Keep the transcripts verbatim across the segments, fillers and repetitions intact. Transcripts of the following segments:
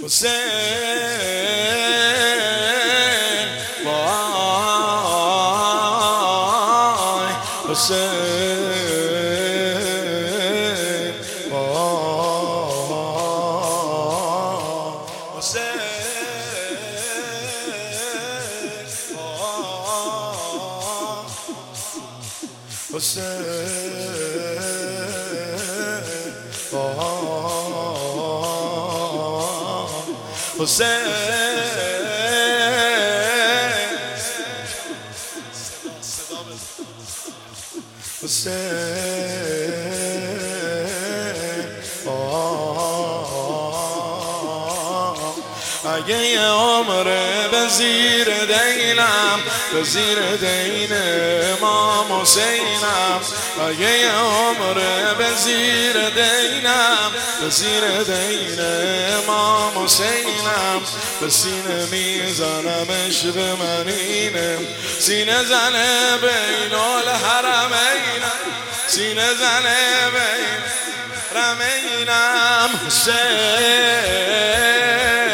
حسین وای حسین وای حسین حسین حسین حسین اگه یه عمره به زیر دینم، به زیر دین امام حسینم، اگه یه عمره به زیر دینم، به زیر دین امام حسینم، به سینه میزنم عشق من اینه، سینه زنه بین الحرمینم، سینه زنه بین رمینم. حسین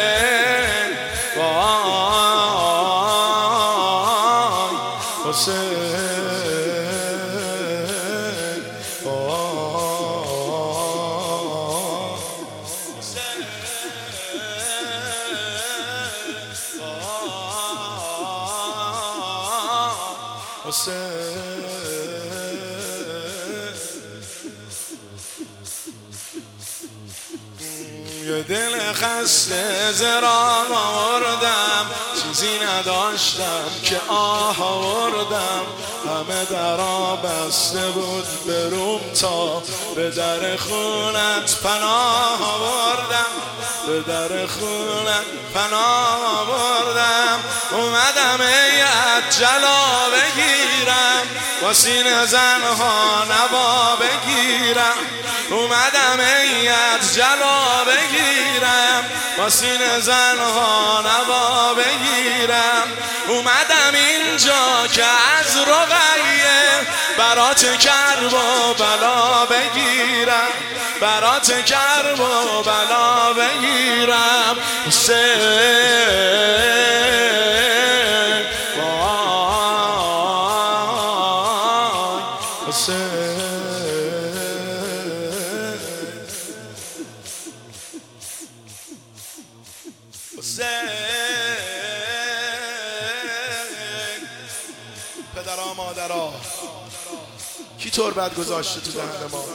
یه دل خسته زران آوردم، چیزی نداشتم که آه آوردم، همه درا بسته بود بروم تا به در خونت پناه آوردم، به در خونت پناه آوردم. اومدم ایت جلا بگیرم، با سینه زنها نوا بگیرم، اومدم ایت جلا بگیرم، با سینه زنها نوا بگیرم. اومدم اینجا که از رقیه برات کرب و بلا بگیرم، برات کرب و بلا بگیرم. حسین وای حسین حسین پدرها مادرها کی تربت گذاشته تو دهن ما؟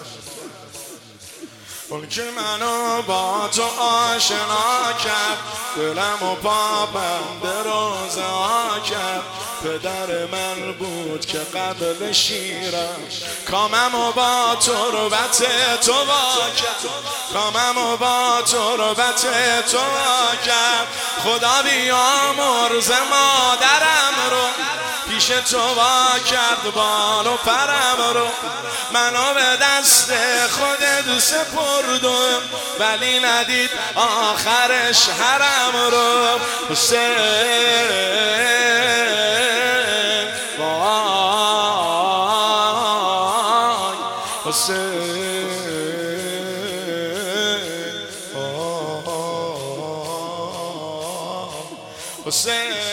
اون که منو با تو آشنا کرد، دلم و پا بند روزه ها کرد. پدر من بود که قبل شیرم، کامم و با تربت تو وا کرد، کامم و با تربت تو وا کرد. خدا بیامرز مادرم رو، پیش تو وا کرد بال و پرم رو. منو به دست خودت سپردم، ولی ندید آخرش حرم رو. حسین وای حسین وای حسین